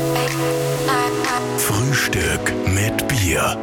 Frühstück mit Bier.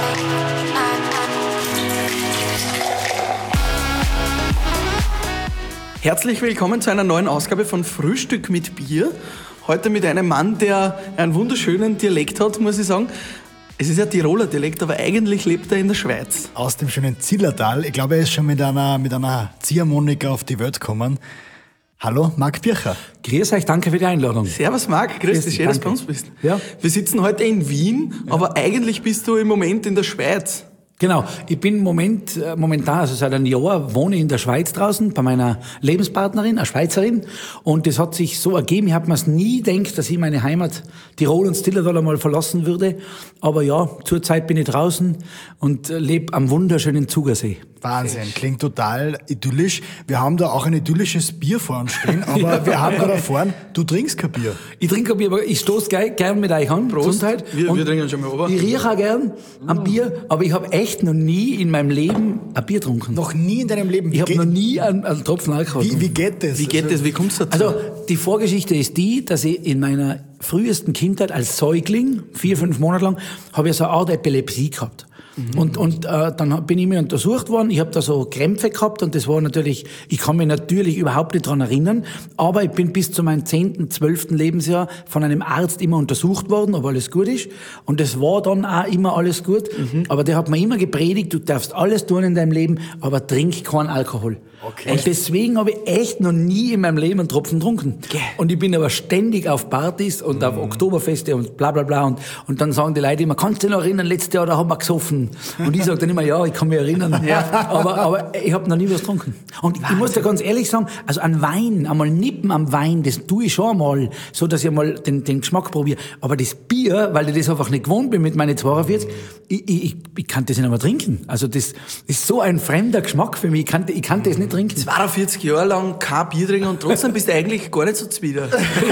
Herzlich willkommen zu einer neuen Ausgabe von Frühstück mit Bier. Heute mit einem Mann, der einen wunderschönen Dialekt hat, muss ich sagen. Es ist ja Tiroler Dialekt, aber eigentlich lebt er in der Schweiz. Aus dem schönen Zillertal. Ich glaube, er ist schon mit einer Ziehharmonika auf die Welt gekommen. Hallo, Marc Bircher. Grüß euch, danke für die Einladung. Servus Marc, grüß dich, schön, dass du bei uns bist. Ja. Wir sitzen heute in Wien, aber eigentlich bist du im Moment in der Schweiz. Genau, ich bin momentan, also seit einem Jahr, wohne in der Schweiz draußen bei meiner Lebenspartnerin, einer Schweizerin. Und das hat sich so ergeben, ich habe mir es nie gedacht, dass ich meine Heimat Tirol und Zillertal einmal verlassen würde. Aber ja, zurzeit bin ich draußen und lebe am wunderschönen Zugersee. Wahnsinn, klingt total idyllisch. Wir haben da auch ein idyllisches Bier vor uns stehen, aber wir haben gerade erfahren, du trinkst kein Bier. Ich trinke kein Bier, aber ich stoße gern mit euch an. Prost. Gesundheit. Wir trinken schon mal runter. Ich rieche auch gern am Bier, aber ich habe echt noch nie in meinem Leben ein Bier getrunken. Noch nie in deinem Leben? Ich habe noch nie einen Tropfen Alkohol getrunken. Wie geht das? Wie kommst du dazu? Also, die Vorgeschichte ist die, dass ich in meiner frühesten Kindheit als Säugling, 4-5 Monate lang, habe ich so eine Art Epilepsie gehabt. Und dann bin ich mir untersucht worden, ich habe da so Krämpfe gehabt und das war natürlich, ich kann mich natürlich überhaupt nicht dran erinnern, aber ich bin bis zu meinem 10., 12. Lebensjahr von einem Arzt immer untersucht worden, ob alles gut ist, und das war dann auch immer alles gut, aber der hat mir immer gepredigt, du darfst alles tun in deinem Leben, aber trink keinen Alkohol. Okay. Und deswegen habe ich echt noch nie in meinem Leben einen Tropfen getrunken. Und ich bin aber ständig auf Partys und auf Oktoberfeste und bla bla bla. Und dann sagen die Leute immer, kannst du dich noch erinnern, letztes Jahr, da haben wir gesoffen. Und ich sage dann immer, ja, ich kann mich erinnern. Ja. Aber ich habe noch nie was getrunken. Und ich muss dir ganz ehrlich sagen, also an Wein, einmal nippen am Wein, das tue ich schon einmal, so dass ich einmal den Geschmack probiere. Aber das Bier, weil ich das einfach nicht gewohnt bin mit meinen 42, ich kann das nicht einmal trinken. Also das ist so ein fremder Geschmack für mich. Ich kann das nicht trinken. 42 Jahre lang kein Bier trinken und trotzdem bist du eigentlich gar nicht so zwider.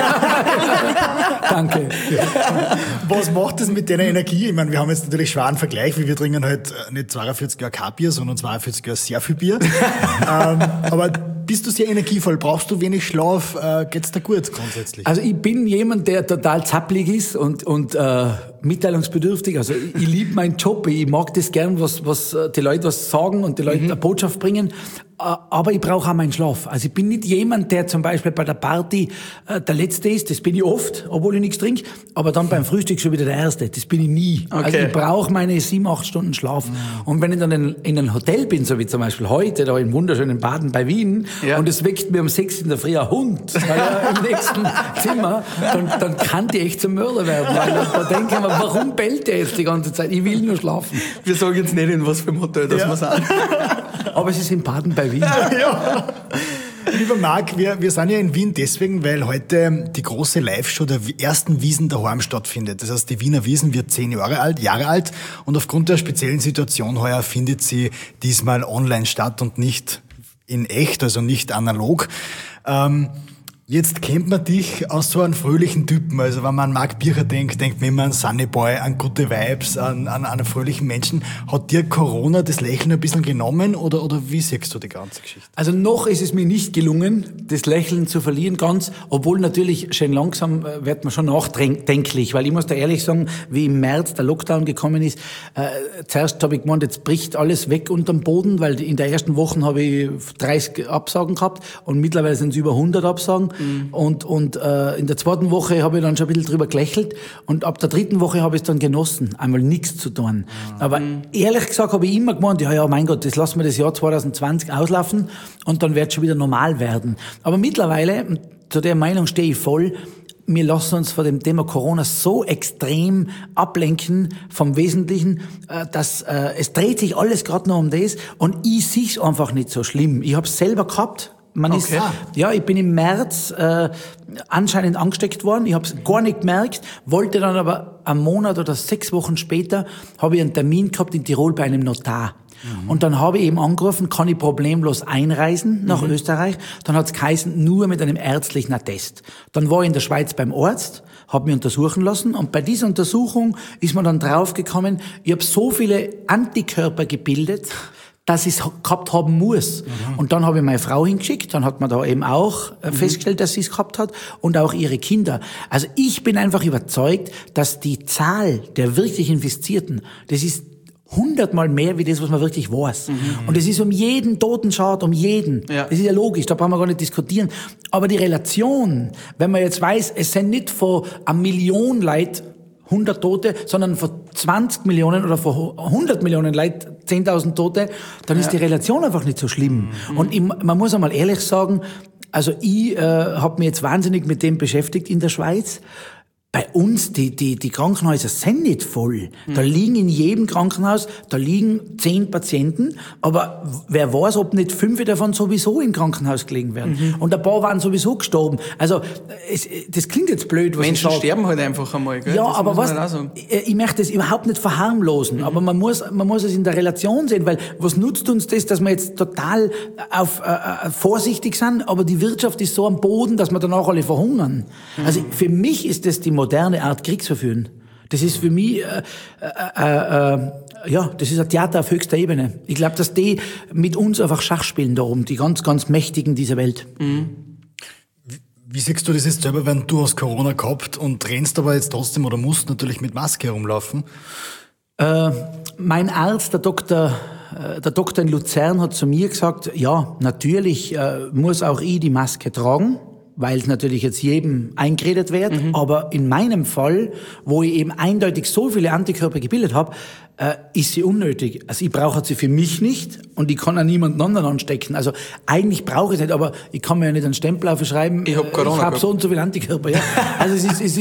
Danke. Was macht das mit deiner Energie? Ich meine, wir haben jetzt natürlich schweren Vergleich, weil wir trinken halt nicht 42 Jahre kein Bier, sondern 42 Jahre sehr viel Bier. Aber bist du sehr energievoll? Brauchst du wenig Schlaf? Geht's dir gut grundsätzlich? Also ich bin jemand, der total zappelig ist und mitteilungsbedürftig. Also ich liebe meinen Job. Ich mag das gern, was die Leute was sagen und die Leute eine Botschaft bringen. Aber ich brauche auch meinen Schlaf. Also ich bin nicht jemand, der zum Beispiel bei der Party der Letzte ist. Das bin ich oft, obwohl ich nichts trinke. Aber dann beim Frühstück schon wieder der Erste. Das bin ich nie. Okay. Also ich brauche meine 7-8 Stunden Schlaf. Und wenn ich dann in einem Hotel bin, so wie zum Beispiel heute, da im wunderschönen Baden bei Wien, und es weckt mir um 6 in der Früh ein Hund im nächsten Zimmer, dann kann die echt zum Mörder werden. Weil da denke ich mir, warum bellt der jetzt die ganze Zeit? Ich will nur schlafen. Wir sagen jetzt nicht, in was für einem Hotel das wir sind. Aber es ist in Baden bei Wien. Ja. Lieber Marc, wir sind ja in Wien deswegen, weil heute die große Live-Show der ersten Wiesn daheim stattfindet. Das heißt, die Wiener Wiesn wird 10 Jahre alt und aufgrund der speziellen Situation heuer findet sie diesmal online statt und nicht in echt, also nicht analog. Jetzt kennt man dich aus so einem fröhlichen Typen. Also wenn man an Marc Bircher denkt man immer an Sunny Boy, an gute Vibes, an einen fröhlichen Menschen. Hat dir Corona das Lächeln ein bisschen genommen oder wie siehst du die ganze Geschichte? Also noch ist es mir nicht gelungen, das Lächeln zu verlieren ganz, obwohl natürlich schön langsam wird man schon nachdenklich, weil ich muss da ehrlich sagen, wie im März der Lockdown gekommen ist, zuerst habe ich gemeint, jetzt bricht alles weg unterm Boden, weil in der ersten Woche habe ich 30 Absagen gehabt und mittlerweile sind es über 100 Absagen. Und in der zweiten Woche habe ich dann schon ein bisschen drüber gelächelt und ab der dritten Woche habe ich es dann genossen, einmal nichts zu tun. Aber ehrlich gesagt habe ich immer gemeint, ja, mein Gott, das lassen wir das Jahr 2020 auslaufen und dann wird es schon wieder normal werden. Aber mittlerweile, zu der Meinung stehe ich voll, wir lassen uns von dem Thema Corona so extrem ablenken vom Wesentlichen, dass es dreht sich alles gerade noch um das und ich sehe es einfach nicht so schlimm. Ich habe es selber gehabt. Ich bin im März anscheinend angesteckt worden. Ich habe es gar nicht gemerkt, wollte dann aber einen Monat oder 6 Wochen später habe ich einen Termin gehabt in Tirol bei einem Notar. Und dann habe ich eben angerufen, kann ich problemlos einreisen nach Österreich. Dann hat es geheißen, nur mit einem ärztlichen Attest. Dann war ich in der Schweiz beim Arzt, habe mich untersuchen lassen und bei dieser Untersuchung ist man dann draufgekommen, ich habe so viele Antikörper gebildet, dass ich es gehabt haben muss. Und dann habe ich meine Frau hingeschickt, dann hat man da eben auch festgestellt, dass sie es gehabt hat und auch ihre Kinder. Also ich bin einfach überzeugt, dass die Zahl der wirklich Infizierten, das ist 100-mal mehr wie das, was man wirklich weiß. Und es ist um jeden Totenschaden, um jeden. Ja. Das ist ja logisch, da brauchen wir gar nicht diskutieren. Aber die Relation, wenn man jetzt weiß, es sind nicht von 1 Million Leute 100 Tote, sondern von 20 Millionen oder von 100 Millionen Leute 10.000 Tote, dann ist die Relation einfach nicht so schlimm. Und man muss einmal ehrlich sagen, also ich habe mich jetzt wahnsinnig mit dem beschäftigt in der Schweiz. Bei uns, die Krankenhäuser sind nicht voll. Da liegen in jedem Krankenhaus, da liegen 10 Patienten, aber wer weiß, ob nicht 5 davon sowieso im Krankenhaus gelegen werden. Und ein paar waren sowieso gestorben. Also, das klingt jetzt blöd, was Menschen ich sage. sterben halt einfach einmal, gell? Ja, Das aber muss man was, auch sagen. ich möchte das überhaupt nicht verharmlosen, aber man muss es in der Relation sehen, weil was nutzt uns das, dass wir jetzt total vorsichtig sind, aber die Wirtschaft ist so am Boden, dass wir danach alle verhungern. Also für mich ist das die moderne Art Kriegsverführen. Das ist für mich, das ist ein Theater auf höchster Ebene. Ich glaube, dass die mit uns einfach Schach spielen da oben, die ganz, ganz Mächtigen dieser Welt. Wie siehst du das jetzt selber, wenn du hast Corona gehabt und rennst aber jetzt trotzdem oder musst natürlich mit Maske herumlaufen? Mein Arzt, der Doktor in Luzern, hat zu mir gesagt, ja, natürlich muss auch ich die Maske tragen, weil es natürlich jetzt jedem eingeredet wird. Aber in meinem Fall, wo ich eben eindeutig so viele Antikörper gebildet habe, ist sie unnötig. Also ich brauche sie für mich nicht und ich kann auch niemanden anderen anstecken. Also eigentlich brauche ich es nicht, aber ich kann mir ja nicht einen Stempel aufschreiben. Ich hab Corona Ich habe gehabt. so und so viele Antikörper. Ja. Also es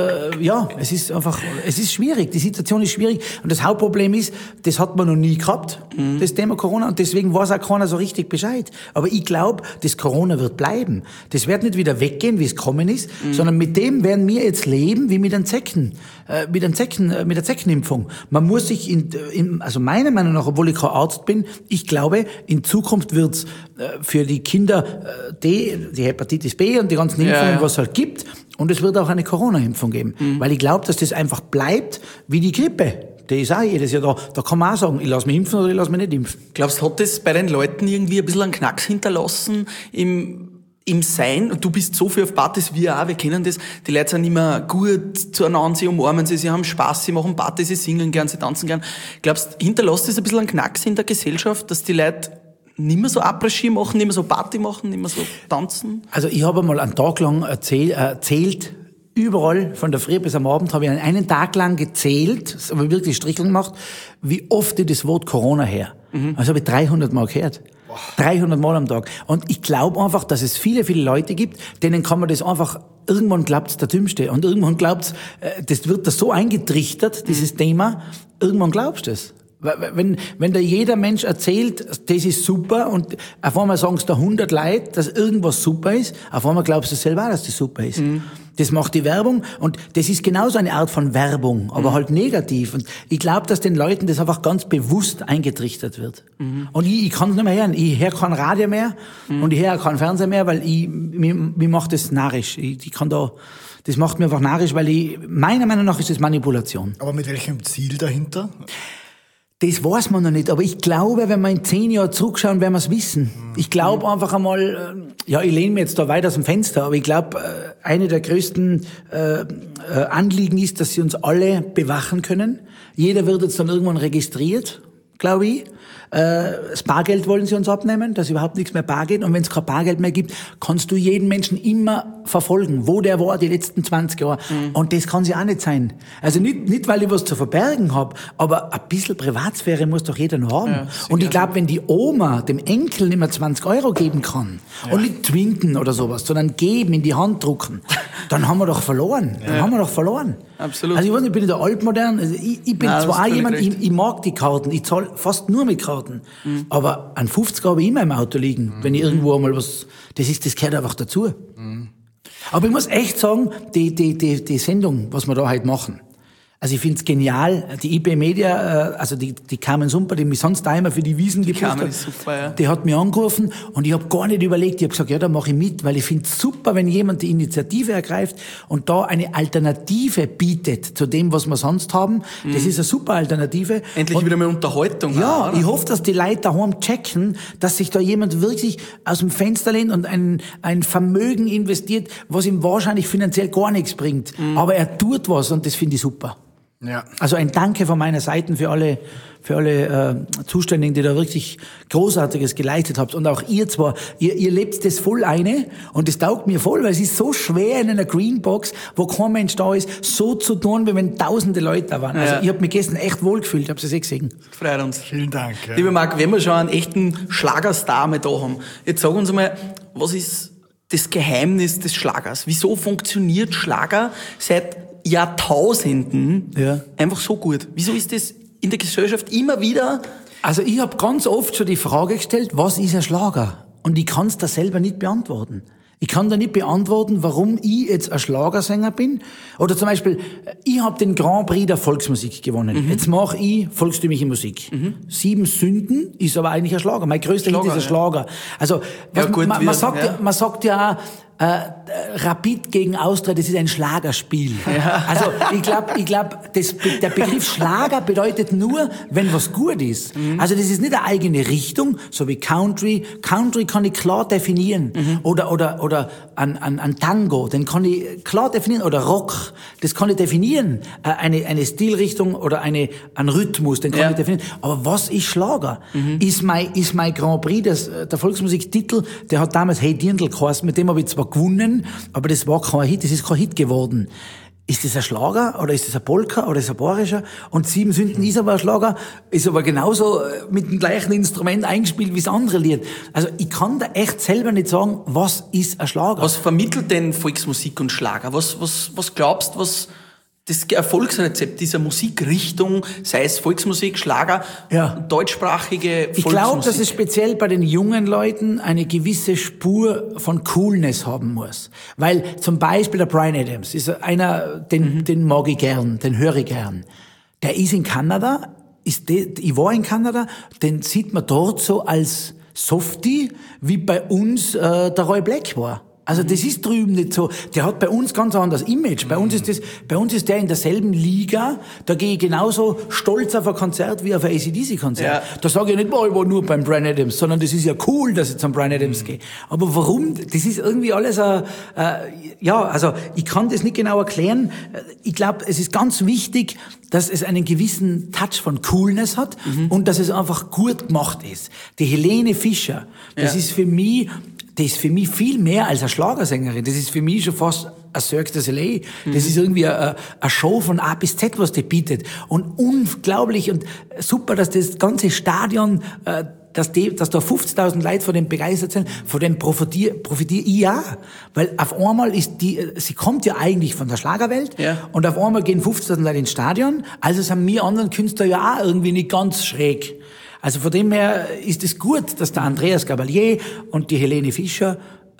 ist einfach, es ist schwierig. Die Situation ist schwierig und das Hauptproblem ist, das hat man noch nie gehabt, das Thema Corona, und deswegen weiß auch keiner so richtig Bescheid. Aber ich glaube, das Corona wird bleiben. Das wird nicht wieder weggehen, wie es gekommen ist, sondern mit dem werden wir jetzt leben wie mit den Zecken, mit der Zeckenimpfung. Man muss sich also meiner Meinung nach, obwohl ich kein Arzt bin, ich glaube, in Zukunft wird's für die Kinder die Hepatitis B und die ganzen Impfungen, was es halt gibt, und es wird auch eine Corona-Impfung geben, weil ich glaube, dass das einfach bleibt wie die Grippe. Die ist auch jedes Jahr da. Da kann man auch sagen, ich lasse mich impfen oder ich lasse mich nicht impfen. Glaubst du, hat das bei den Leuten irgendwie ein bisschen einen Knacks hinterlassen im Sein? Du bist so viel auf Partys, wir auch, wir kennen das. Die Leute sind immer gut zueinander, sie umarmen sie haben Spaß, sie machen Partys, sie singen gern, sie tanzen gern. Glaubst du, hinterlässt das ein bisschen einen Knacks in der Gesellschaft, dass die Leute nicht mehr so Après-Ski machen, nicht mehr so Party machen, nicht mehr so tanzen? Also ich habe einmal einen Tag lang erzählt, überall, von der Früh bis am Abend, habe ich einen Tag lang gezählt, das habe ich wirklich Stricheln gemacht, wie oft ich das Wort Corona her. Also habe ich 300 Mal gehört. 300 Mal am Tag. Und ich glaube einfach, dass es viele, viele Leute gibt, denen kann man das einfach, irgendwann glaubt's der Dümmste. Und irgendwann glaubt's, das wird da so eingetrichtert, dieses Thema, irgendwann glaubst du das. Wenn da jeder Mensch erzählt, das ist super, und auf einmal sagen es da 100 Leute, dass irgendwas super ist, auf einmal glaubst du selber, dass das super ist. Das macht die Werbung, und das ist genauso eine Art von Werbung, aber halt negativ. Und ich glaube, dass den Leuten das einfach ganz bewusst eingetrichtert wird. Und ich kann es nicht mehr hören. Ich höre kein Radio mehr und ich höre kein Fernseher mehr, weil mir macht das narrisch. Das macht mir einfach narrisch, weil meiner Meinung nach ist das Manipulation. Aber mit welchem Ziel dahinter? Das weiß man noch nicht, aber ich glaube, wenn wir in 10 Jahren zurückschauen, werden wir es wissen. Ich glaube einfach einmal, ich lehne mich jetzt da weit aus dem Fenster, aber ich glaube, eine der größten Anliegen ist, dass sie uns alle bewachen können. Jeder wird jetzt dann irgendwann registriert, glaube ich. Das Bargeld wollen sie uns abnehmen, dass überhaupt nichts mehr bar geht. Und wenn es kein Bargeld mehr gibt, kannst du jeden Menschen immer verfolgen, wo der war die letzten 20 Jahre. Und das kann sie auch nicht sein. Also nicht, weil ich was zu verbergen habe, aber ein bisschen Privatsphäre muss doch jeder noch haben. Ja, und ich glaube, wenn die Oma dem Enkel nicht mehr 20 Euro geben kann, und nicht twinken oder sowas, sondern geben, in die Hand drucken, dann haben wir doch verloren. Dann haben wir doch verloren. Absolut. Also ich weiß nicht, ich bin in der altmodern, also ich bin zwar auch jemand, ich mag die Karten, ich zahle fast nur mit Karten, aber ein 50er habe ich immer im Auto liegen, wenn ich irgendwo einmal das gehört einfach dazu. Aber ich muss echt sagen, die Sendung, was wir da heute machen, Also ich find's genial. Die IB Media, also die Carmen Sumper, die mich sonst da immer für die Wiesen gebucht Carmen hat, ist super, ja. die hat mich angerufen und ich habe gar nicht überlegt. Ich habe gesagt, ja, da mache ich mit, weil ich find's super, wenn jemand die Initiative ergreift und da eine Alternative bietet zu dem, was wir sonst haben. Das ist eine super Alternative. Endlich wieder mal Unterhaltung. Ja, oder? ich hoffe, dass die Leute daheim checken, dass sich da jemand wirklich aus dem Fenster lehnt und ein Vermögen investiert, was ihm wahrscheinlich finanziell gar nichts bringt. Aber er tut was und das finde ich super. Ja. Also ein Danke von meiner Seite für alle Zuständigen, die da wirklich Großartiges geleistet habt. Und auch ihr zwar, ihr lebt das voll eine und das taugt mir voll, weil es ist so schwer in einer Greenbox, wo kein Mensch da ist, so zu tun, wie wenn tausende Leute da waren. Also ich habe mich gestern echt wohlgefühlt, ich habe es gesehen. Freut uns. Vielen Dank. Ja. Lieber Marc, wenn wir schon einen echten Schlagerstar mal da haben, jetzt sag uns mal, was ist das Geheimnis des Schlagers? Wieso funktioniert Schlager seit Jahrtausenden einfach so gut? Wieso ist das in der Gesellschaft immer wieder? Also ich habe ganz oft schon die Frage gestellt, was ist ein Schlager? Und ich kann es da selber nicht beantworten. Ich kann da nicht beantworten, warum ich jetzt ein Schlagersänger bin. Oder zum Beispiel, ich habe den Grand Prix der Volksmusik gewonnen. Jetzt mache ich volkstümliche Musik. 7 Sünden ist aber eigentlich ein Schlager. Mein größter Hit ist ein Schlager. Also man sagt ja Rapid gegen Austria, das ist ein Schlagerspiel. Ja. Also ich glaub, der Begriff Schlager bedeutet nur, wenn was gut ist. Also das ist nicht eine eigene Richtung, so wie Country. Country kann ich klar definieren. Oder an Tango, den kann ich klar definieren. Oder Rock, das kann ich definieren. Eine Stilrichtung oder ein Rhythmus, den kann ich definieren. Aber was ist Schlager? Ist mein Grand Prix, der Volksmusiktitel, der hat damals Hey Dirndl geheißen, mit dem habe ich zwar gewonnen, aber das war kein Hit, das ist kein Hit geworden. Ist das ein Schlager oder ist das ein Polka oder ist das ein Bayerischer? Und 7 Sünden ist aber ein Schlager, ist aber genauso mit dem gleichen Instrument eingespielt wie das andere Lied. Also ich kann da echt selber nicht sagen, was ist ein Schlager. Was vermittelt denn Volksmusik und Schlager? Was glaubst du, was das Erfolgsrezept dieser Musikrichtung, sei es Volksmusik, Schlager, deutschsprachige Volksmusik? Ich glaube, dass es speziell bei den jungen Leuten eine gewisse Spur von Coolness haben muss. Weil zum Beispiel der Bryan Adams ist einer, den mag ich gern, den höre ich gern. Der ist in Kanada, ich war in Kanada, den sieht man dort so als Softie, wie bei uns der Roy Black war. Also das ist drüben nicht so. Der hat bei uns ganz anderes Image. Bei uns ist der in derselben Liga. Da gehe ich genauso stolz auf ein Konzert wie auf ein AC/DC-Konzert. Ja. Da sage ich nicht, ich war nur beim Bryan Adams, sondern das ist ja cool, dass ich zum Bryan Adams gehe. Aber warum? Das ist irgendwie alles also ich kann das nicht genau erklären. Ich glaube, es ist ganz wichtig, dass es einen gewissen Touch von Coolness hat und dass es einfach gut gemacht ist. Die Helene Fischer, das ist für mich viel mehr als eine Schlagersängerin. Das ist für mich schon fast ein Cirque du Soleil. Das ist irgendwie eine Show von A bis Z, was die bietet. Und unglaublich und super, dass das ganze Stadion, dass da 50.000 Leute von dem begeistert sind, von dem profitiere ich ja. Weil auf einmal sie kommt ja eigentlich von der Schlagerwelt und auf einmal gehen 50.000 Leute ins Stadion. Also sind wir anderen Künstler ja auch irgendwie nicht ganz schräg. Also von dem her ist es gut, dass der Andreas Gabalier und die Helene Fischer,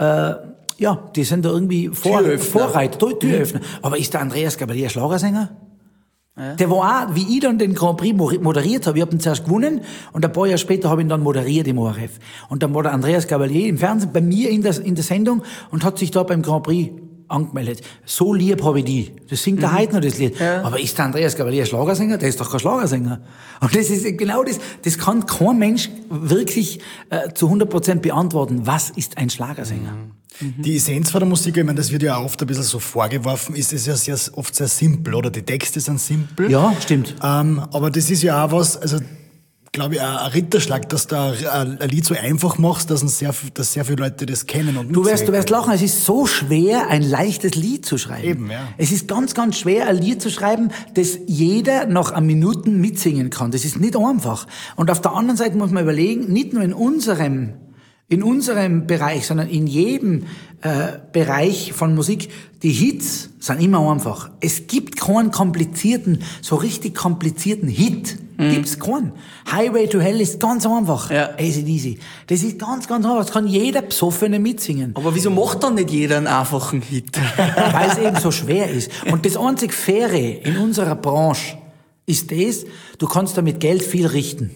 die sind da irgendwie Vorreiter, Türöffner. Aber ist der Andreas Gabalier Schlagersänger? Ja. Der war auch, wie ich dann den Grand Prix moderiert habe. Ich habe ihn zuerst gewonnen und ein paar Jahre später habe ich ihn dann moderiert im ORF. Und dann war der Andreas Gabalier im Fernsehen bei mir in der Sendung und hat sich da beim Grand Prix angemeldet. So lieb habe ich die. Das singt er heute noch, das Lied. Ja. Aber ist der Andreas Gabalier Schlagersänger? Der ist doch kein Schlagersänger. Und das ist genau das kann kein Mensch wirklich zu 100% beantworten. Was ist ein Schlagersänger? Die Essenz von der Musik, ich meine, das wird ja oft ein bisschen so vorgeworfen, ist es ja oft sehr simpel, oder? Die Texte sind simpel. Ja, stimmt. Aber das ist ja auch was, also glaube ich, ein Ritterschlag, dass du ein Lied so einfach machst, dass sehr viele Leute das kennen und Du wirst lachen, es ist so schwer, ein leichtes Lied zu schreiben. Eben, ja. Es ist ganz, ganz schwer, ein Lied zu schreiben, das jeder nach einer Minute mitsingen kann. Das ist nicht einfach. Und auf der anderen Seite muss man überlegen, nicht nur in unserem Bereich, sondern in jedem Bereich von Musik, die Hits sind immer einfach. Es gibt keinen so richtig komplizierten Hit. Gibt's keinen. Highway to Hell ist ganz einfach. Ja. AC/DC. Das ist ganz, ganz einfach. Das kann jeder Psoffene mitsingen. Aber wieso macht dann nicht jeder einen einfachen Hit? Weil es eben so schwer ist. Und das einzig Faire in unserer Branche ist das, du kannst damit Geld viel richten.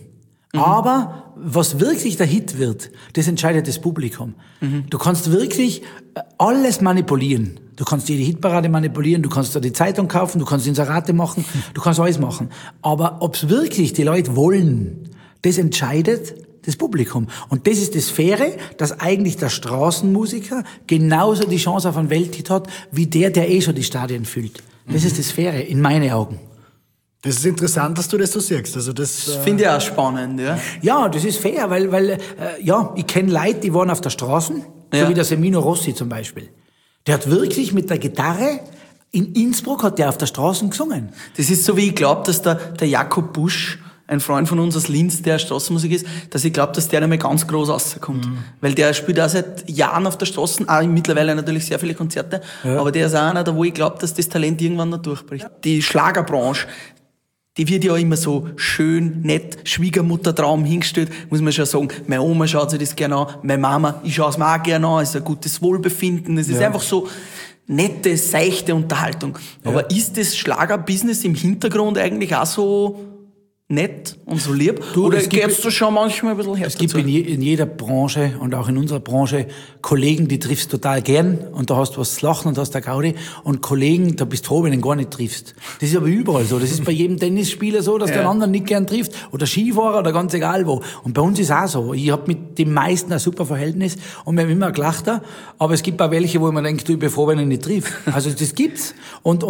Aber was wirklich der Hit wird, das entscheidet das Publikum. Du kannst wirklich alles manipulieren. Du kannst jede Hitparade manipulieren, du kannst da die Zeitung kaufen, du kannst Inserate machen, du kannst alles machen. Aber ob's wirklich die Leute wollen, das entscheidet das Publikum. Und das ist das Faire, dass eigentlich der Straßenmusiker genauso die Chance auf einen Welthit hat, wie der schon die Stadien füllt. Das ist das Faire, in meinen Augen. Das ist interessant, dass du das so siehst. Also das Finde ich auch spannend, ja. Ja, das ist fair, weil ich kenne Leute, die waren auf der Straße, Ja. so wie der Semino Rossi zum Beispiel. Der hat wirklich mit der Gitarre, in Innsbruck hat der auf der Straße gesungen. Das ist so, wie ich glaube, dass der Jakob Busch, ein Freund von uns aus Linz, der Straßenmusik ist, dass ich glaube, dass der einmal ganz groß rauskommt. Weil der spielt auch seit Jahren auf der Straße, auch mittlerweile natürlich sehr viele Konzerte, aber der ist auch einer, wo ich glaube, dass das Talent irgendwann noch durchbricht. Die Schlagerbranche, die wird ja immer so schön, nett, Schwiegermuttertraum hingestellt, muss man schon sagen. Meine Oma schaut sich das gerne an, meine Mama, ich schaue es mir auch gerne an, es ist ein gutes Wohlbefinden, es ist einfach so nette, seichte Unterhaltung. Aber ist das Schlagerbusiness im Hintergrund eigentlich auch so nett und so lieb? Oder gibt's da schon manchmal ein bisschen Herz Es gibt dazu? in jeder Branche und auch in unserer Branche Kollegen, die triffst total gern und da hast du was zu lachen und hast der Gaudi, und Kollegen, da bist du froh, wenn du ihn gar nicht triffst. Das ist aber überall so. Das ist bei jedem Tennisspieler so, dass der anderen nicht gern trifft, oder Skifahrer oder ganz egal wo. Und bei uns ist auch so. Ich habe mit den meisten ein super Verhältnis und wir haben immer gelacht, aber es gibt auch welche, wo man denkt, du, ich bin froh, wenn ich ihn nicht triff. Also das gibt's. Und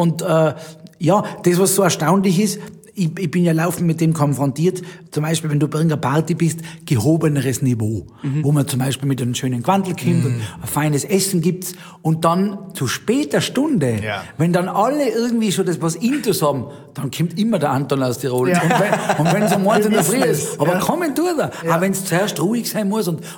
ja, das, was so erstaunlich ist, ich bin ja laufend mit dem konfrontiert, zum Beispiel, wenn du bei irgendeiner Party bist, gehobeneres Niveau, wo man zum Beispiel mit einem schönen Quandl kommt und ein feines Essen gibt's, und dann zu später Stunde, wenn dann alle irgendwie schon das was Intus haben, dann kommt immer der Anton aus Tirol. Ja. Und wenn es am Morgen in der Früh ist, aber kommen tut er. Ja. Auch wenn es zuerst ruhig sein muss und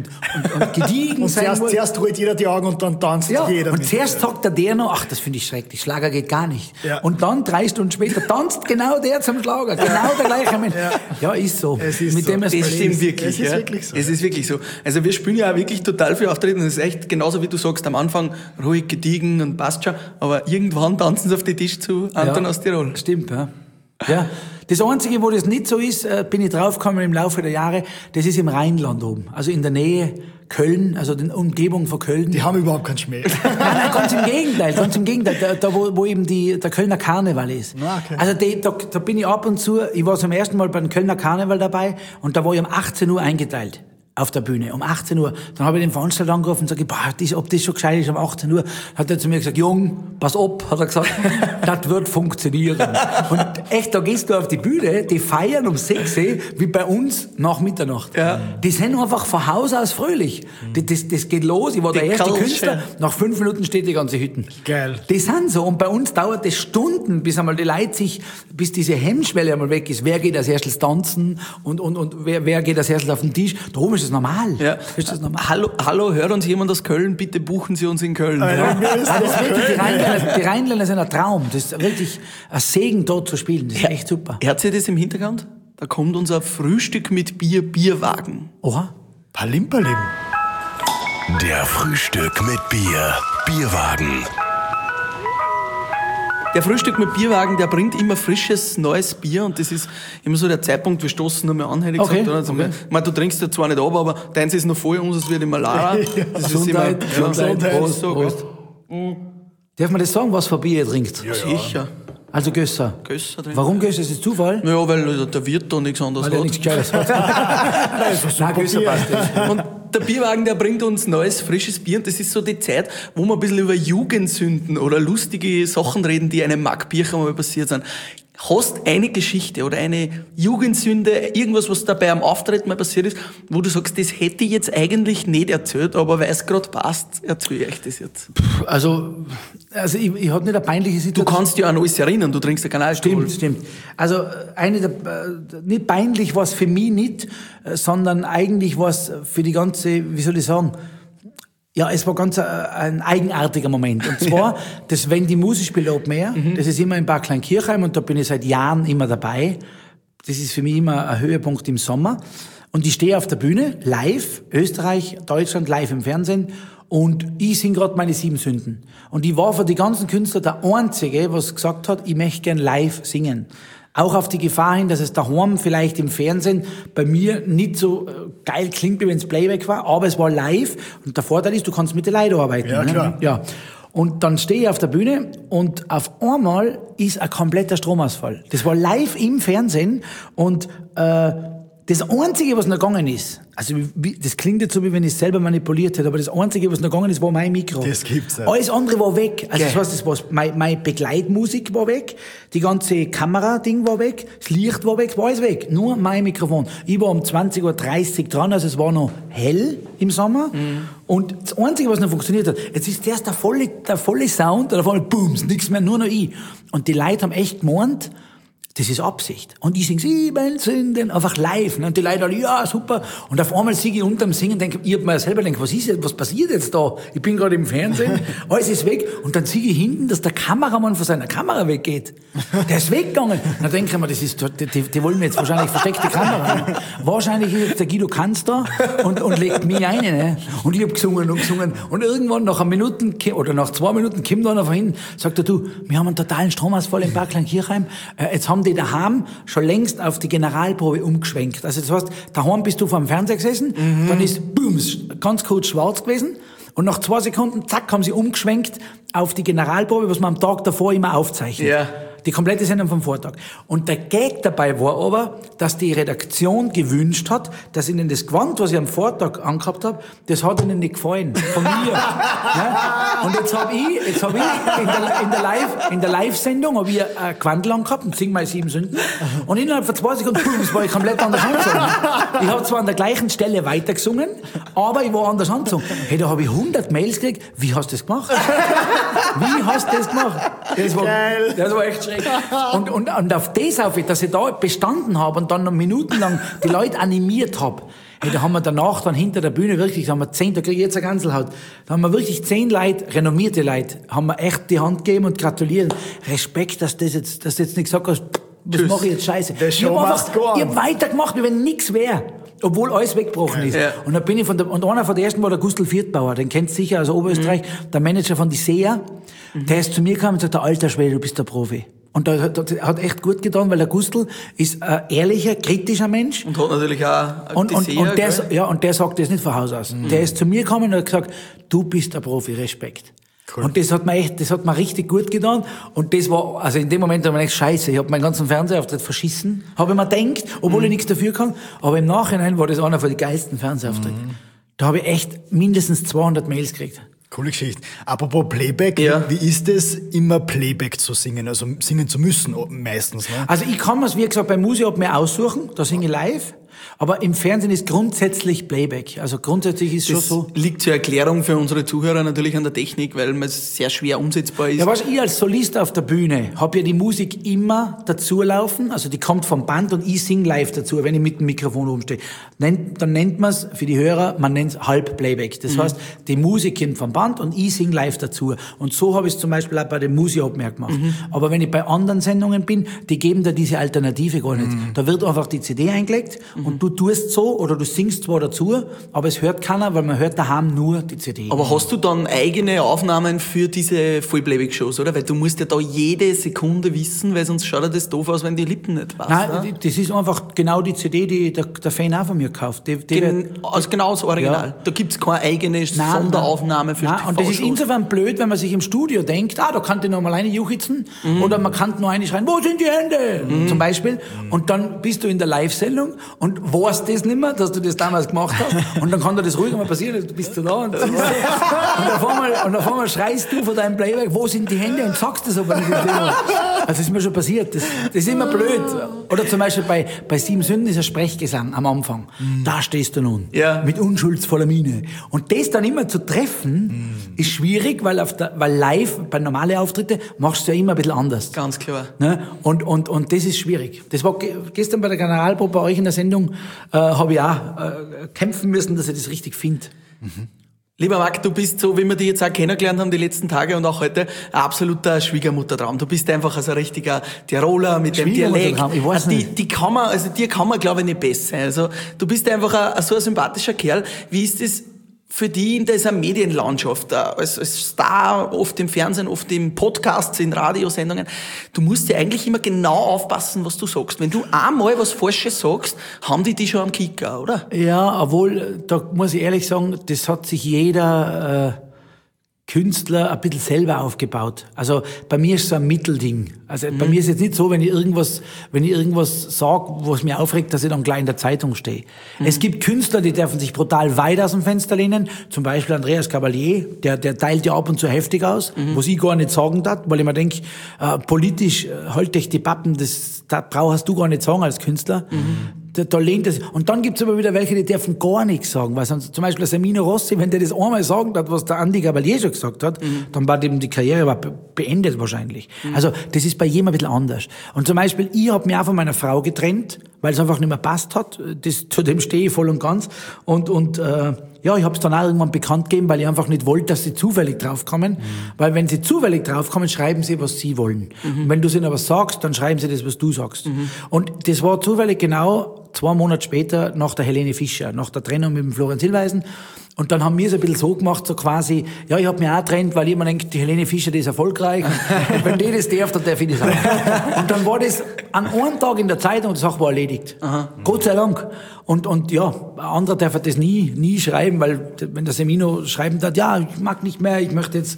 gediegen und sein muss. Zuerst rollt jeder die Augen und dann tanzt jeder und mit. zuerst sagt der noch, ach, das finde ich schrecklich, Schlager geht gar nicht. Ja. Und dann 3 Stunden später tanzt genau der zum Schlager, genau der gleiche Mensch. Ja, ist so. Es ist mit so. dem Das stimmt wirklich. Es ist wirklich so. Es ist wirklich so. Also wir spielen ja auch wirklich total viel Auftreten. Es ist echt genauso, wie du sagst, am Anfang ruhig, gediegen und passt schon. Aber irgendwann tanzen sie auf den Tisch zu Anton aus Tirol. Stimmt, ja. Ja. Das Einzige, wo das nicht so ist, bin ich draufgekommen im Laufe der Jahre, das ist im Rheinland oben. Also in der Nähe Köln, also in der Umgebung von Köln. Die haben überhaupt keinen Schmäh. Nein, ganz im Gegenteil, da wo eben der Kölner Karneval ist. Okay. Also da bin ich ab und zu, ich war zum ersten Mal beim Kölner Karneval dabei und da war ich um 18 Uhr eingeteilt. Auf der Bühne, um 18 Uhr. Dann habe ich den Veranstalter angerufen und sage, ob das schon gescheit ist, um 18 Uhr. Hat er zu mir gesagt, Jung, pass auf, hat er gesagt, das wird funktionieren. Und echt, da gehst du auf die Bühne, die feiern um 6 Uhr, wie bei uns nach Mitternacht. Ja. Die sind einfach von Haus aus fröhlich. Das geht los, ich war der erste Culture. Künstler, nach 5 Minuten steht die ganze Hütten. Geil. Die sind so, und bei uns dauert es Stunden, bis einmal die Leute bis diese Hemmschwelle einmal weg ist. Wer geht als erstes tanzen und wer geht als erstes auf den Tisch? Da oben ist das normal. Ja. Ist das normal? Hallo, hört uns jemand aus Köln? Bitte buchen Sie uns in Köln. Ja. Das ist wirklich, die Rheinländer sind ein Traum. Das ist wirklich ein Segen, dort zu spielen. Das ist echt super. Hört ihr das im Hintergrund? Da kommt unser Frühstück mit Bierwagen. Oha. Palimpalim. Der Frühstück mit Bierwagen. Der Frühstück mit Bierwagen, der bringt immer frisches, neues Bier, und das ist immer so der Zeitpunkt, wir stoßen nochmal an, hätte ich Okay, gesagt. Oder? okay. Ich meine, du trinkst ja zwar nicht ab, aber deins ist noch voll, unseres wird immer Lara. Das ist immer, Gesundheit. Prost, so Prost. gut. Darf man das sagen, was für Bier ihr trinkt? Sicher. Also Gösser. Gösser drin. Warum Gösser? Ist das Zufall? Ja, weil der Wirt da nichts anderes Weil er hat. nichts Gescheites hat. Nein, Gösser passt nicht. Und der Bierwagen, der bringt uns neues, frisches Bier, und das ist so die Zeit, wo wir ein bisschen über Jugendsünden oder lustige Sachen reden, die einem Mark Bircher mal passiert sind. Hast eine Geschichte oder eine Jugendsünde, irgendwas, was da bei einem Auftritt mal passiert ist, wo du sagst, das hätte ich jetzt eigentlich nicht erzählt, aber weil es gerade passt, erzähle ich euch das jetzt. Also ich habe nicht eine peinliche Du Situation. kannst dich an alles erinnern, du trinkst ja keinen Alkohol. Stimmt. Also nicht peinlich war es für mich nicht, sondern eigentlich war es für die ganze, wie soll ich sagen, ja, es war ganz ein eigenartiger Moment. Und zwar, das Wenn die Musik spielt Open Air, das ist immer in Bad Kleinkirchheim, und da bin ich seit Jahren immer dabei. das ist für mich immer ein Höhepunkt im Sommer. Und ich stehe auf der Bühne, live, Österreich, Deutschland, live im Fernsehen. Und ich singe gerade meine 7 Sünden. Und ich war für die ganzen Künstler der Einzige, was gesagt hat, ich möchte gern live singen. Auch auf die Gefahr hin, dass es daheim vielleicht im Fernsehen bei mir nicht so geil klingt, wie wenn es Playback war, aber es war live. Und der Vorteil ist, du kannst mit den Leuten arbeiten. Ja, klar. Ne? Ja. Und dann stehe ich auf der Bühne und auf einmal ist ein kompletter Stromausfall. Das war live im Fernsehen und das Einzige, was noch gegangen ist, also das klingt jetzt so, wie wenn ich es selber manipuliert hätte, aber das Einzige, was noch gegangen ist, war mein Mikro. Das gibt's ja. Alles andere war weg. Also das heißt, das war meine Begleitmusik war weg, die ganze Kamerading war weg, das Licht war weg, war alles weg. Nur mein Mikrofon. Ich war um 20.30 Uhr dran, also es war noch hell im Sommer. Und das Einzige, was noch funktioniert hat, jetzt ist erst der volle Sound, und auf einmal booms, nichts mehr, nur noch ich. Und die Leute haben echt gemeint, das ist Absicht. Und ich singe 7 Sünden, einfach live. Und die Leute alle, ja, super. Und auf einmal singe ich unterm Singen, denke ich hab mir selber gedacht, was passiert jetzt da? Ich bin gerade im Fernsehen, alles ist weg. Und dann sehe ich hinten, dass der Kameramann von seiner Kamera weggeht. Der ist weggegangen. Dann denke ich mir, die wollen mir jetzt wahrscheinlich versteckte Kamera. Ne? Wahrscheinlich ist jetzt der Guido Kanz da und legt mich ein. Ne? Und ich habe gesungen und gesungen. Und irgendwann nach 1 Minute oder nach 2 Minuten kommt einer von hinten, sagt er, du, wir haben einen totalen Stromausfall im Parkland Kirchheim. Jetzt haben die daheim schon längst auf die Generalprobe umgeschwenkt. Also das heißt, daheim bist du vor dem Fernseher gesessen, dann ist booms, ganz kurz schwarz gewesen und nach 2 Sekunden, zack, haben sie umgeschwenkt auf die Generalprobe, was man am Tag davor immer aufzeichnet. Ja. Die komplette Sendung vom Vortag. Und der Gag dabei war aber, dass die Redaktion gewünscht hat, dass ihnen das Gewand, was ich am Vortag angehabt habe, das hat ihnen nicht gefallen. Von mir. Ja? Und jetzt hab ich in der Live-Sendung habe ich ein Gewandel angehabt und singe meine 7 Sünden. Und innerhalb von 2 Sekunden, das war ich komplett anders angezogen. Ich habe zwar an der gleichen Stelle weitergesungen, aber ich war anders angezogen. Hey, da habe ich 100 Mails gekriegt. Wie hast du das gemacht? Wie hast du das gemacht? Das war echt schräg. Und auf das dass ich da bestanden habe und dann noch minutenlang die Leute animiert habe. Hey, da haben wir danach dann hinter der Bühne wirklich, da haben wir 10, da kriege ich jetzt eine Gänsehaut, da haben wir wirklich 10 Leute, renommierte Leute, haben wir echt die Hand gegeben und gratulieren. Respekt, dass du jetzt nicht gesagt hast, was mache ich jetzt scheiße. Ich hab weitergemacht, wie wenn nichts wäre. Obwohl alles weggebrochen ist. Ja. Und dann bin ich und einer von der ersten war der Gustl Viertbauer, den kennt sicher aus Oberösterreich, der Manager von die SEA. Der ist zu mir gekommen und sagt, alter Schwede, du bist der Profi. Und das hat echt gut getan, weil der Gustl ist ein ehrlicher, kritischer Mensch. Und hat natürlich auch und der sagt das nicht von Haus aus. Der ist zu mir gekommen und hat gesagt, du bist der Profi, Respekt. Cool. Und das hat mir richtig gut getan. Und das war, also in dem Moment habe ich gedacht, scheiße, ich habe meinen ganzen Fernsehauftritt verschissen. Habe ich mir gedacht, obwohl ich nichts dafür kann. Aber im Nachhinein war das einer von den geilsten Fernsehauftritten. Da habe ich echt mindestens 200 Mails gekriegt. Coole Geschichte. Apropos Playback, wie ist es, immer Playback zu singen, also singen zu müssen meistens? Ne? Also ich kann mir's, wie gesagt, beim Museum mir aussuchen, da singe ich live. Aber im Fernsehen ist grundsätzlich Playback. Also grundsätzlich ist das schon so. Liegt zur Erklärung für unsere Zuhörer natürlich an der Technik, weil es sehr schwer umsetzbar ist. Ja, weißt du, ich als Solist auf der Bühne habe ja die Musik immer dazu laufen. Also die kommt vom Band und ich singe live dazu, wenn ich mit dem Mikrofon rumstehe. Dann nennt man es für die Hörer, man nennt es Halb-Playback. Das heißt, die Musik kommt vom Band und ich singe live dazu. Und so habe ich es zum Beispiel auch bei dem Musi-Open gemacht. Aber wenn ich bei anderen Sendungen bin, die geben da diese Alternative gar nicht. Da wird einfach die CD eingelegt und du tust so oder du singst zwar dazu, aber es hört keiner, weil man hört daheim nur die CD. Aber hast du dann eigene Aufnahmen für diese Vollplayback-Shows, oder? Weil du musst ja da jede Sekunde wissen, weil sonst schaut das doof aus, wenn die Lippen nicht passen. Nein, das ist einfach genau die CD, die der Fan auch von mir kauft. Also genau das Original. Ja. Da gibt's keine eigene Sonderaufnahme für TV-Shows. Und das ist insofern blöd, wenn man sich im Studio denkt, da kann ich noch mal eine juchizen oder man kann nur eine schreien, wo sind die Hände? Zum Beispiel. Und dann bist du in der Live-Sendung und weißt das nicht mehr, dass du das damals gemacht hast. Und dann kann dir das ruhig mal passieren, du bist da und ziehst und auf einmal schreist du von deinem Playback, wo sind die Hände und sagst das aber nicht. Also das ist mir schon passiert. Das ist immer blöd. Oder zum Beispiel bei 7 Sünden ist ein Sprechgesang am Anfang. Da stehst du nun. Ja. Mit unschuldsvoller Miene. Und das dann immer zu treffen, ist schwierig, weil live, bei normalen Auftritten, machst du ja immer ein bisschen anders. Ganz klar. Ne? Und das ist schwierig. Das war gestern bei der Generalprobe bei euch in der Sendung, habe ich auch kämpfen müssen, dass ich das richtig finde. Lieber Marc, du bist so, wie wir dich jetzt auch kennengelernt haben die letzten Tage und auch heute, ein absoluter Schwiegermuttertraum. Du bist einfach so ein richtiger Tiroler mit dem Dialekt. Ich weiß nicht. Dir kann man, glaube ich, nicht besser. Also, du bist einfach so ein sympathischer Kerl. Wie ist das für dich in dieser Medienlandschaft, als Star, oft im Fernsehen, oft im Podcasts, in Radiosendungen? Du musst ja eigentlich immer genau aufpassen, was du sagst. Wenn du einmal was Falsches sagst, haben die schon am Kicker, oder? Ja, obwohl, da muss ich ehrlich sagen, das hat sich jeder Künstler ein bisschen selber aufgebaut. Also bei mir ist es so ein Mittelding. Also bei mir ist es jetzt nicht so, wenn ich irgendwas sage, was mich aufregt, dass ich dann gleich in der Zeitung stehe. Es gibt Künstler, die dürfen sich brutal weit aus dem Fenster lehnen. Zum Beispiel Andreas Cavalier, der teilt ja ab und zu heftig aus, was ich gar nicht sagen darf, weil ich mir denke, politisch halt dich die Pappen, das brauchst du gar nicht sagen als Künstler. Da lehnt es. Und dann gibt's aber wieder welche, die dürfen gar nichts sagen. Weil sonst, zum Beispiel der Semino Rossi, wenn der das einmal sagen hat, was der Andi Cavalier schon gesagt hat, dann war dem die Karriere beendet wahrscheinlich. Also das ist bei jedem ein bisschen anders. Und zum Beispiel, ich habe mich auch von meiner Frau getrennt, weil es einfach nicht mehr passt hat. Zu dem stehe ich voll und ganz. Ja, ich habe es dann auch irgendwann bekannt gegeben, weil ich einfach nicht wollte, dass sie zufällig draufkommen. Weil wenn sie zufällig draufkommen, schreiben sie, was sie wollen. Und wenn du ihnen aber sagst, dann schreiben sie das, was du sagst. Und das war zufällig genau 2 Monate später nach der Helene Fischer, nach der Trennung mit dem Florian Silbereisen. Und dann haben wir es ein bisschen so gemacht, so quasi, ja, ich habe mich auch getrennt, weil ich immer denke, die Helene Fischer, die ist erfolgreich. Und wenn die das darf, dann darf ich das auch. Und dann war das an einem Tag in der Zeitung und die Sache war erledigt. Aha. Gott sei Dank. Und ja, ein anderer darf das nie schreiben, weil wenn der Semino schreiben darf, ja, ich mag nicht mehr, ich möchte jetzt,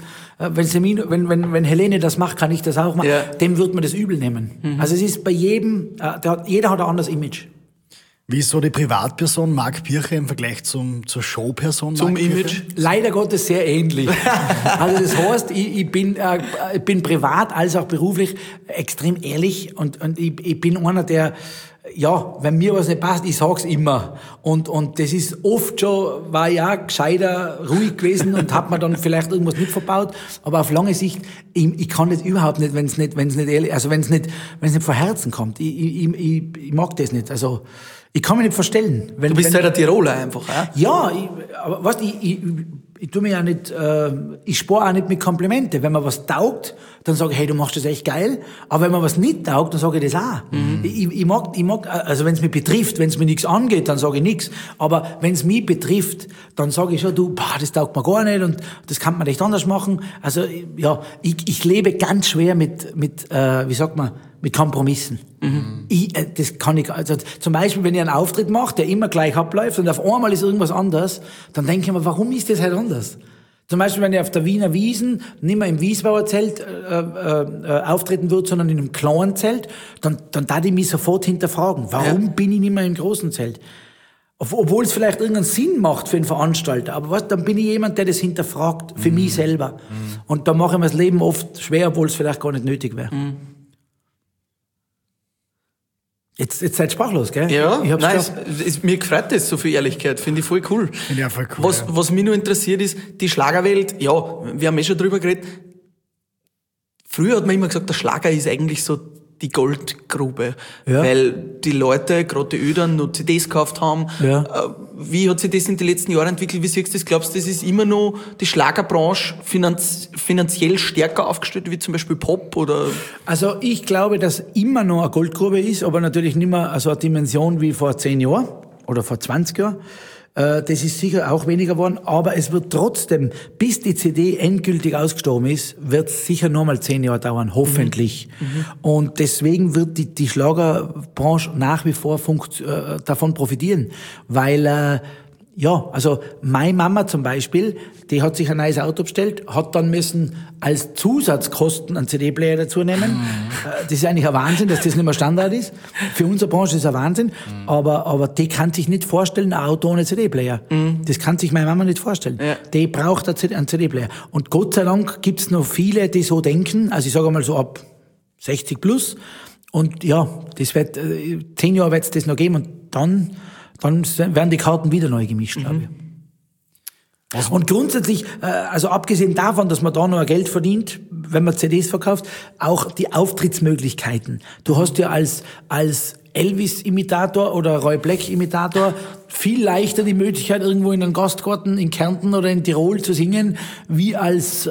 wenn Helene das macht, kann ich das auch machen, dem wird man das übel nehmen. Also es ist bei jedem, jeder hat ein anderes Image. Wie ist so die Privatperson Marc Pircher im Vergleich zur Showperson Zum Marc Pircher? Image? Leider Gottes sehr ähnlich. Also das heißt, ich bin privat als auch beruflich extrem ehrlich und ich bin einer, der, ja, wenn mir was nicht passt, ich sag's immer. Und das ist oft schon, war ja gescheiter ruhig gewesen und hat mir dann vielleicht irgendwas nicht verbaut. Aber auf lange Sicht, ich kann das überhaupt nicht, wenn's nicht ehrlich, also wenn's nicht von Herzen kommt. Ich mag das nicht. Also, ich kann mich nicht verstellen. Du bist halt ein Tiroler einfach, ja? Ja, aber weißt, ich tue mir ja nicht, ich spare auch nicht mit Komplimente. Wenn mir was taugt, dann sage ich, hey, du machst das echt geil. Aber wenn mir was nicht taugt, dann sage ich das auch. Ich mag, also wenn es mich betrifft, wenn es mir nichts angeht, dann sage ich nichts. Aber wenn es mich betrifft, dann sage ich schon, das taugt mir gar nicht und das kann man echt anders machen. Also, ja, ich lebe ganz schwer mit wie sagt man, mit Kompromissen. Das kann ich, also zum Beispiel, wenn ich einen Auftritt mache, der immer gleich abläuft und auf einmal ist irgendwas anders, dann denke ich mir, warum ist das halt anders? Zum Beispiel, wenn ich auf der Wiener Wiesn nicht mehr im Wiesbauer Zelt auftreten würde, sondern in einem kleinen Zelt, dann darf ich mich sofort hinterfragen, warum bin ich nicht mehr im großen Zelt? Obwohl es vielleicht irgendeinen Sinn macht für einen Veranstalter, aber dann bin ich jemand, der das hinterfragt, für mich selber. Und da mache ich mir das Leben oft schwer, obwohl es vielleicht gar nicht nötig wäre. Jetzt seid sprachlos, gell? Ja, mir gefreut das, so viel Ehrlichkeit, finde ich voll cool. Finde ich auch voll cool. Was mich nur interessiert ist, die Schlagerwelt, ja, wir haben schon drüber geredet. Früher hat man immer gesagt, der Schlager ist eigentlich so die Goldgrube, weil die Leute, gerade die Ödern, noch CDs gekauft haben. Ja. Wie hat sich das in den letzten Jahren entwickelt? Wie siehst du das? Glaubst du, das ist immer noch die Schlagerbranche finanziell stärker aufgestellt, wie zum Beispiel Pop? Oder? Also ich glaube, dass immer noch eine Goldgrube ist, aber natürlich nicht mehr so eine Dimension wie vor 10 Jahren oder vor 20 Jahren. Das ist sicher auch weniger geworden, aber es wird trotzdem, bis die CD endgültig ausgestorben ist, wird es sicher nochmal 10 Jahre dauern, hoffentlich. Und deswegen wird die Schlagerbranche nach wie vor davon profitieren, weil also meine Mama zum Beispiel, die hat sich ein neues Auto bestellt, hat dann müssen als Zusatzkosten einen CD-Player dazu nehmen. Das ist eigentlich ein Wahnsinn, dass das nicht mehr Standard ist. Für unsere Branche ist es ein Wahnsinn, aber die kann sich nicht vorstellen, ein Auto ohne CD-Player. Das kann sich meine Mama nicht vorstellen. Ja. Die braucht einen CD-Player. Und Gott sei Dank gibt's noch viele, die so denken, also ich sage mal so ab 60 plus. Und ja, das wird 10 Jahre wird es das noch geben und dann werden die Karten wieder neu gemischt, glaube ich. Und grundsätzlich, also abgesehen davon, dass man da noch Geld verdient, wenn man CDs verkauft, auch die Auftrittsmöglichkeiten. Du hast ja als Elvis-Imitator oder Roy Black-Imitator viel leichter die Möglichkeit, irgendwo in einem Gastgarten in Kärnten oder in Tirol zu singen, wie als,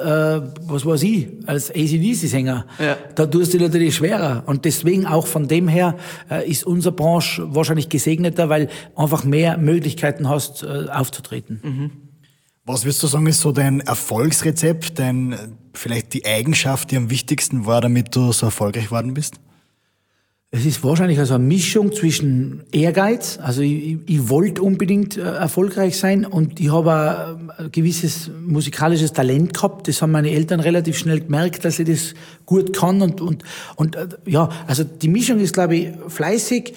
als AC/DC-Sänger. Ja. Da tust du natürlich schwerer. Und deswegen auch von dem her ist unsere Branche wahrscheinlich gesegneter, weil einfach mehr Möglichkeiten hast, aufzutreten. Mhm. Was würdest du sagen, ist so dein Erfolgsrezept, vielleicht die Eigenschaft, die am wichtigsten war, damit du so erfolgreich geworden bist? Es ist wahrscheinlich also eine Mischung zwischen Ehrgeiz, also ich wollte unbedingt erfolgreich sein und ich habe ein gewisses musikalisches Talent gehabt. Das haben meine Eltern relativ schnell gemerkt, dass ich das gut kann und also die Mischung ist, glaube ich, fleißig,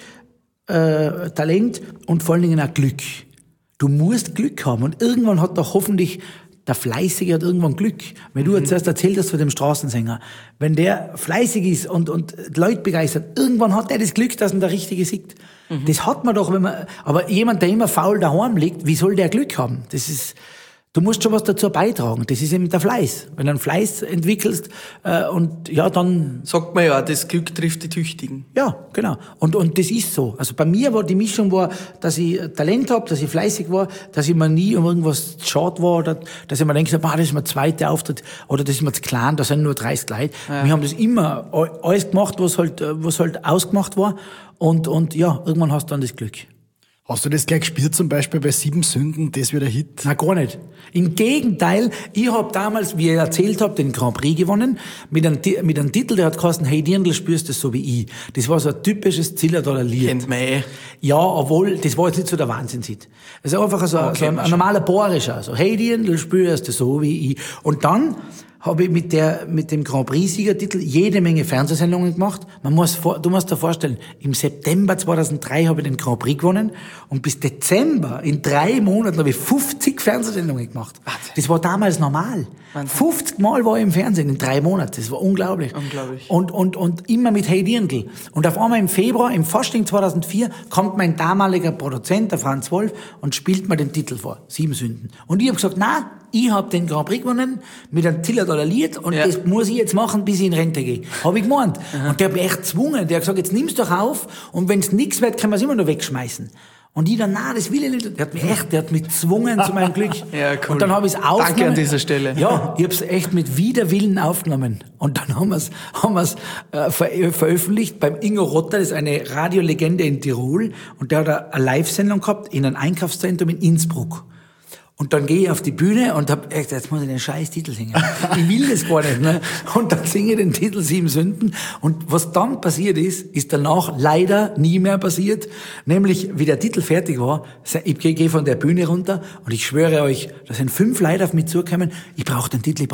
Talent und vor allen Dingen auch Glück. Du musst Glück haben und irgendwann hat doch hoffentlich der Fleißige hat irgendwann Glück. Wenn du jetzt erst erzählt hast von dem Straßensänger, wenn der fleißig ist und die Leute begeistert, irgendwann hat der das Glück, dass ihn der Richtige sieht. Das hat man doch, aber jemand, der immer faul daheim liegt, wie soll der Glück haben? Du musst schon was dazu beitragen. Das ist eben der Fleiß. Wenn du einen Fleiß entwickelst, dann... Sagt man ja, das Glück trifft die Tüchtigen. Ja, genau. Und das ist so. Also bei mir war die Mischung, dass ich Talent habe, dass ich fleißig war, dass ich mir nie um irgendwas schade war, oder dass ich mir denke, das ist mein zweiter Auftritt, oder das ist mir zu klein, da sind nur 30 Leute. Ja. Wir haben das immer alles gemacht, was halt ausgemacht war. Und irgendwann hast du dann das Glück. Hast du das gleich gespürt, zum Beispiel bei 7 Sünden, das wird ein Hit? Na, gar nicht. Im Gegenteil, ich habe damals, wie ich erzählt habe, den Grand Prix gewonnen, mit einem Titel, der hat geheißen, hey Dirndl, spürst du das so wie ich. Das war so ein typisches Zillertaler Lied. Kennt man eh. Ja, obwohl, das war jetzt nicht so der Wahnsinnshit. Es ist einfach so ein normaler Bayerischer, so hey Dirndl, spürst du so wie ich. Und dann habe ich mit dem Grand Prix-Siegertitel jede Menge Fernsehsendungen gemacht. Du musst dir vorstellen, im September 2003 habe ich den Grand Prix gewonnen und bis Dezember, in 3 Monaten, habe ich 50 Fernsehsendungen gemacht. Wahnsinn. Das war damals normal. Wahnsinn. 50 Mal war ich im Fernsehen in 3 Monaten. Das war unglaublich. Unglaublich. Und immer mit Hey Dirndl. Und auf einmal im Februar, im Fasching 2004, kommt mein damaliger Produzent, der Franz Wolf, und spielt mir den Titel vor. 7 Sünden. Und ich habe gesagt, na, ich habe den Grand Prix gewonnen mit einem Zillertaler Lied und das muss ich jetzt machen, bis ich in Rente gehe. Habe ich gemeint. Aha. Und der hat mich echt gezwungen. Der hat gesagt, jetzt nimm's doch auf und wenn es nichts wird, können wir es immer noch wegschmeißen. Und ich dann, nein, das will ich nicht. Der hat mich gezwungen zu meinem Glück. Ja, cool. Und dann habe ich es aufgenommen. Danke an dieser Stelle. Ja, ich habe es echt mit Widerwillen aufgenommen. Und dann haben wir's veröffentlicht beim Ingo Rotter, das ist eine Radiolegende in Tirol. Und der hat eine Live-Sendung gehabt in einem Einkaufszentrum in Innsbruck. Und dann gehe ich auf die Bühne und hab echt, jetzt muss ich den scheiß Titel singen. Ich will das gar nicht, ne? Und dann singe ich den Titel 7 Sünden. Und was dann passiert ist danach leider nie mehr passiert. Nämlich, wie der Titel fertig war, ich gehe von der Bühne runter und ich schwöre euch, da sind 5 Leute auf mich zugekommen, ich brauche den Titel.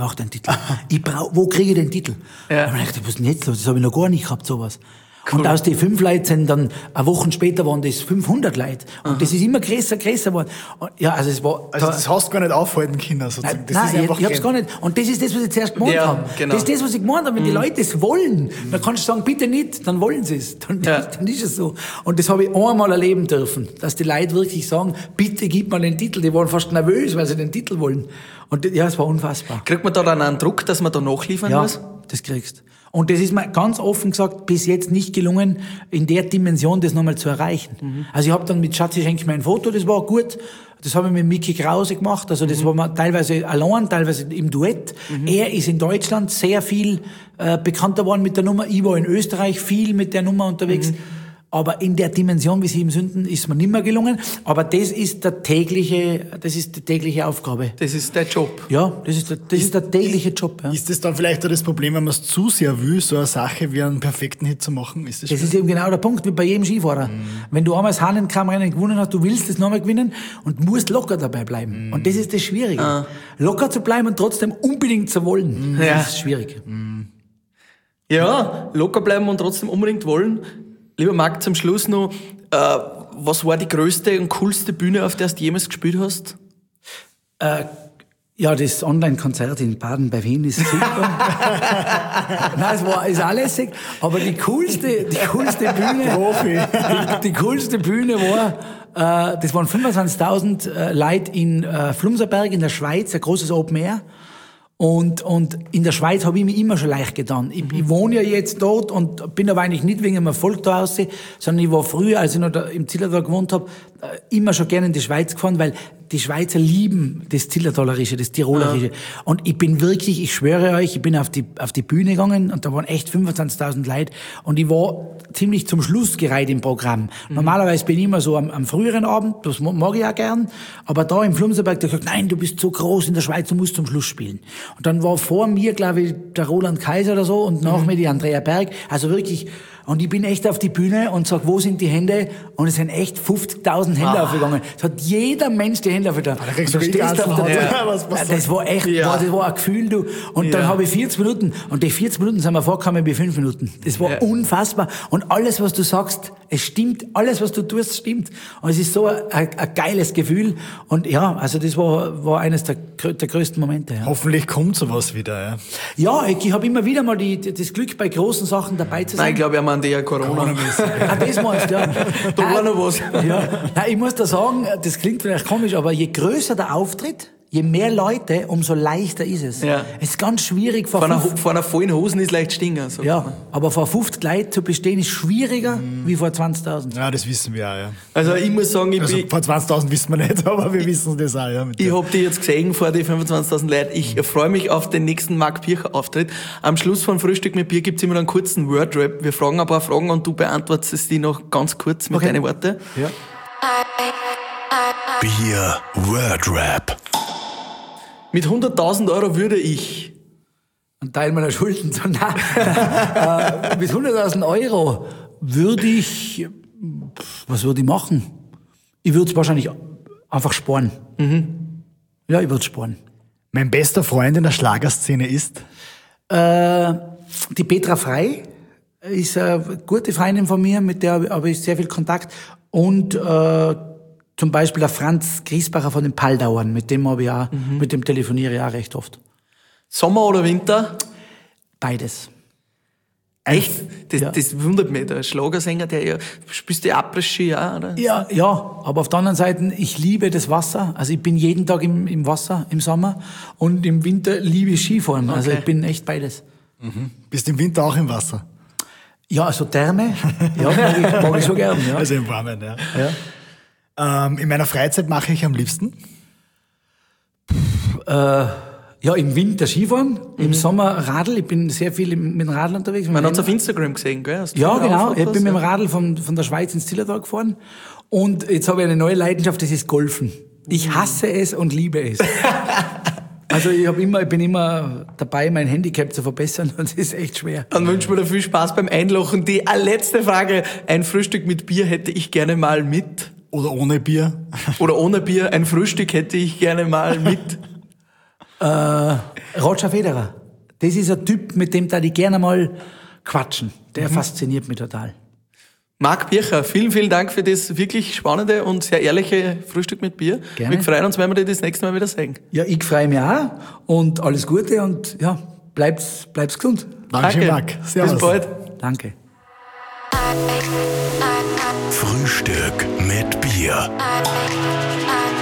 Wo kriege ich den Titel? Ja. Und ich dachte, was ist denn jetzt los? Das habe ich noch gar nicht gehabt, sowas. Cool. Und aus den 5 Leuten sind dann, eine Woche später waren das 500 Leute. Und das ist immer größer geworden. Und ja, also es war... Also das hast du gar nicht aufhalten können, sozusagen. Nein, ich hab's gar nicht. Und das ist das, was ich zuerst gemeint habe. Genau. Das ist das, was ich gemeint habe. Wenn die Leute es wollen, dann kannst du sagen, bitte nicht, dann wollen sie es. Dann ist es so. Und das habe ich einmal erleben dürfen, dass die Leute wirklich sagen, bitte gib mir den Titel. Die waren fast nervös, weil sie den Titel wollen. Und ja, es war unfassbar. Kriegt man da dann einen Druck, dass man da nachliefern muss? Ja, das kriegst. Und das ist mir ganz offen gesagt bis jetzt nicht gelungen, in der Dimension das nochmal zu erreichen. Mhm. Also ich habe dann mit Schatzi schenk mir ein Foto, das war gut. Das habe ich mit Micky Krause gemacht. Also das war mal teilweise allein, teilweise im Duett. Mhm. Er ist in Deutschland sehr viel bekannter worden mit der Nummer. Ich war in Österreich viel mit der Nummer unterwegs. Mhm. Aber in der Dimension wie 7 Sünden ist mir nicht mehr gelungen. Aber das ist die tägliche Aufgabe. Das ist der Job. Ja, das ist der tägliche Job. Ja. Ist das dann vielleicht auch das Problem, wenn man es zu sehr will, so eine Sache wie einen perfekten Hit zu machen? Das ist eben genau der Punkt, wie bei jedem Skifahrer. Wenn du einmal das Hahnenkammrennen gewonnen hast, du willst das nochmal gewinnen und musst locker dabei bleiben. Und das ist das Schwierige. Locker zu bleiben und trotzdem unbedingt zu wollen. Das ist schwierig. Ja, locker bleiben und trotzdem unbedingt wollen. Lieber Marc, zum Schluss noch, was war die größte und coolste Bühne, auf der du jemals gespielt hast? Ja, das Online-Konzert in Baden bei Wien ist super. Nein, ist auch lässig, aber die coolste Bühne, die coolste Bühne war, das waren 25.000 Leute in Flumserberg in der Schweiz, ein großes Open Air. Und in der Schweiz habe ich mir immer schon leicht getan. Ich wohne ja jetzt dort und bin aber eigentlich nicht wegen dem Erfolg da raus, sondern ich war früher, als ich noch da im Zillertal gewohnt habe, immer schon gerne in die Schweiz gefahren, weil die Schweizer lieben das Zillertalerische, das Tirolerische. Und ich bin wirklich, ich schwöre euch, ich bin auf die Bühne gegangen und da waren echt 25.000 Leute und ich war ziemlich zum Schluss gereiht im Programm. Normalerweise bin ich immer so am früheren Abend, das mag ich auch gern, aber da im Flumserberg, da gesagt, nein, du bist so groß in der Schweiz, du musst zum Schluss spielen. Und dann war vor mir, glaube ich, der Roland Kaiser oder so und nach mir die Andrea Berg, also wirklich. Und ich bin echt auf die Bühne und sag, wo sind die Hände? Und es sind echt 50.000 Hände aufgegangen. Es hat jeder Mensch die Hände aufgetan. Da kriegst du Das war echt, das war ein Gefühl, du. Und dann habe ich 40 Minuten. Und die 40 Minuten sind mir vorgekommen wie 5 Minuten. Das war unfassbar. Und alles, was du sagst, es stimmt. Alles, was du tust, stimmt. Und es ist so ein geiles Gefühl. Und ja, also das war eines der größten Momente. Ja. Hoffentlich kommt sowas wieder, ja. Ja, ich habe immer wieder mal das Glück, bei großen Sachen dabei zu sein. Nein, ich glaube, an der Corona. Ah, das meinst du, ja. Da war noch was. Ja. Nein, ich muss da sagen, das klingt vielleicht komisch, aber je größer der Auftritt, je mehr Leute, umso leichter ist es. Ja. Es ist ganz schwierig. Vor einer vollen Hosen ist leicht stinger. Ja, aber vor 50 Leuten zu bestehen ist schwieriger wie vor 20.000. Ja, das wissen wir auch, ja. Also ich muss sagen, vor 20.000 wissen wir nicht, aber wir wissen das auch. Ja, ich habe die jetzt gesehen vor die 25.000 Leute. Ich freue mich auf den nächsten Marc Pircher-Auftritt. Am Schluss von Frühstück mit Bier gibt's immer einen kurzen Word-Rap. Wir fragen ein paar Fragen und du beantwortest die noch ganz kurz mit deinen Worten. Ja. Bier Word-Rap. Mit 100.000 Euro würde ich... Ein Teil meiner Schulden. Nein, mit 100.000 Euro würde ich... Was würde ich machen? Ich würde es wahrscheinlich einfach sparen. Ja, ich würde es sparen. Mein bester Freund in der Schlagerszene ist? Die Petra Frey ist eine gute Freundin von mir, mit der habe ich sehr viel Kontakt. Und zum Beispiel der Franz Griesbacher von den Paldauern, mit dem habe ich auch, mit dem telefoniere ich auch recht oft. Sommer oder Winter? Beides. Echt? Das wundert mich. Der Schlagersänger, der spielst du Après-Ski auch, oder? Ja, aber auf der anderen Seite, ich liebe das Wasser. Also ich bin jeden Tag im Wasser im Sommer und im Winter liebe ich Skifahren. Also ich bin echt beides. Bist im Winter auch im Wasser? Ja, also Therme, ja, mag ich schon gern. Ja. Also im Warmen, ja. In meiner Freizeit mache ich am liebsten? Ja, im Winter Skifahren, im Sommer Radl. Ich bin sehr viel mit dem Radl unterwegs. Man hat es auf Instagram gesehen, gell? Ja, genau. Ich bin mit dem Radl von der Schweiz ins Zillertal gefahren. Und jetzt habe ich eine neue Leidenschaft, das ist Golfen. Ich hasse es und liebe es. Also ich bin immer dabei, mein Handicap zu verbessern und das ist echt schwer. Dann wünschen wir dir viel Spaß beim Einlochen. Die letzte Frage. Ein Frühstück mit Bier hätte ich gerne mal mit. Oder ohne Bier? Oder ohne Bier. Ein Frühstück hätte ich gerne mal mit. Roger Federer. Das ist ein Typ, mit dem da ich gerne mal quatschen. Der fasziniert mich total. Marc Pircher, vielen, vielen Dank für das wirklich spannende und sehr ehrliche Frühstück mit Bier. Gerne. Wir freuen uns, wenn wir dir das nächste Mal wieder sehen. Ja, ich freue mich auch und alles Gute und ja, bleib's gesund. Danke, Marc. Bis bald. Danke. Frühstück mit Bier.